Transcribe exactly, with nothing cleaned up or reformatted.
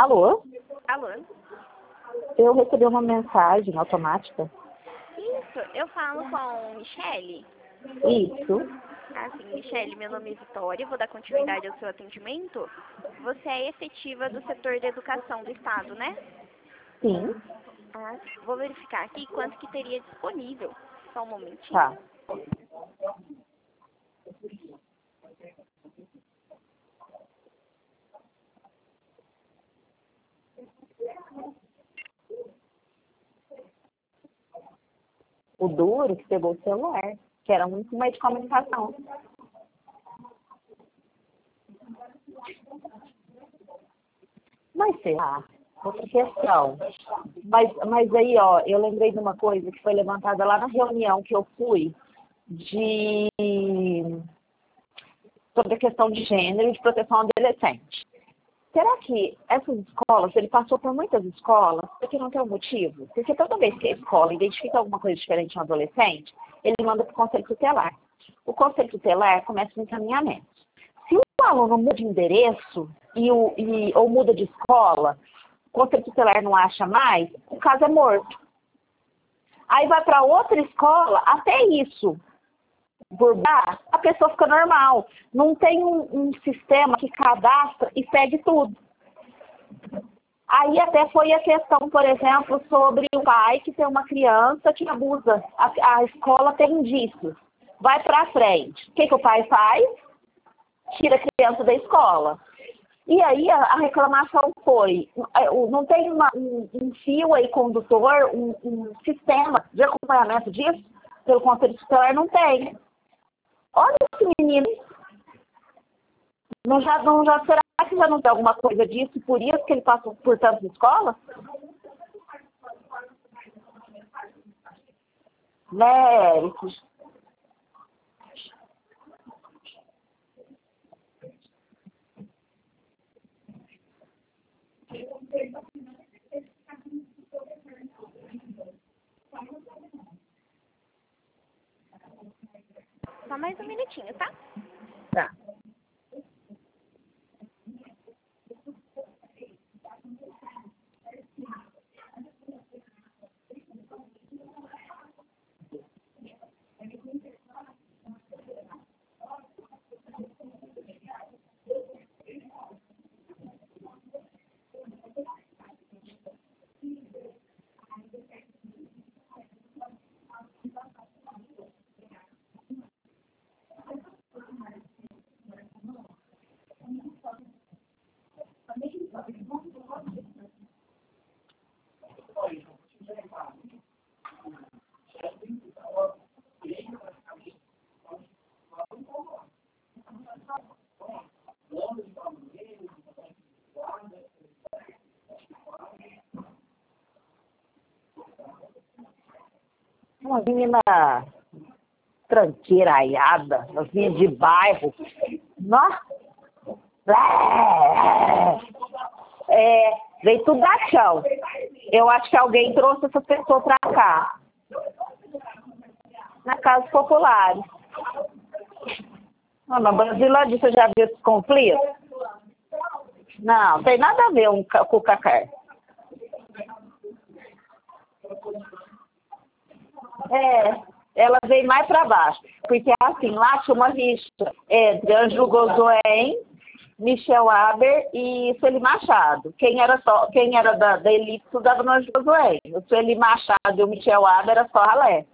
Alô? Alô? Eu recebi uma mensagem automática. Isso, eu falo com Michele. Isso. Ah, sim, Michele, meu nome é Vitória, vou dar continuidade ao seu atendimento. Você é efetiva do setor de educação do Estado, né? Sim. Ah, vou verificar aqui quanto que teria disponível. Só um momentinho. Tá. O duro que pegou o celular, que era um meio de comunicação. Mas sei lá, outra questão. Mas, mas aí, ó, eu lembrei de uma coisa que foi levantada lá na reunião que eu fui de sobre a questão de gênero e de proteção ao adolescente. Será que essas escolas, ele passou por muitas escolas, porque não tem um motivo? Porque toda vez que a escola identifica alguma coisa diferente no adolescente, ele manda para o conselho tutelar. O conselho tutelar começa o encaminhamento. Se o aluno muda de endereço e o, e, ou muda de escola, o conselho tutelar não acha mais, o caso é morto. Aí vai para outra escola, até isso burlar, a pessoa fica normal. Não tem um, um sistema que cadastra e segue tudo. Aí até foi a questão, por exemplo, sobre o pai que tem uma criança que abusa. A, a escola tem indícios. Vai para frente. O que, que o pai faz? Tira a criança da escola. E aí a, a reclamação foi, não tem uma, um, um fio aí condutor, um, um sistema de acompanhamento disso? Pelo conselho tutelar não tem. Olha esse menino, não já, não já, será que já não tem alguma coisa disso, por isso que ele passou por tantas escolas? Né, Eric? Só mais um minutinho, tá? Tá. Uma menina tranqueiraiada, assim, de bairro. Nossa! É, veio tudo da chão. Eu acho que alguém trouxe essa pessoa para cá. Na Casa Popular. Não, na Brasilândia você já viu esses conflitos? Não, tem nada a ver um com o Cacá. É, ela veio mais para baixo, porque assim, lá tinha uma rixa entre Ângelo Godoen, Michel Aber e Sueli Machado. Quem era, só, quem era da, da elite estudava no Ângelo Godoen. O Sueli Machado e o Michel Aber era só ralé.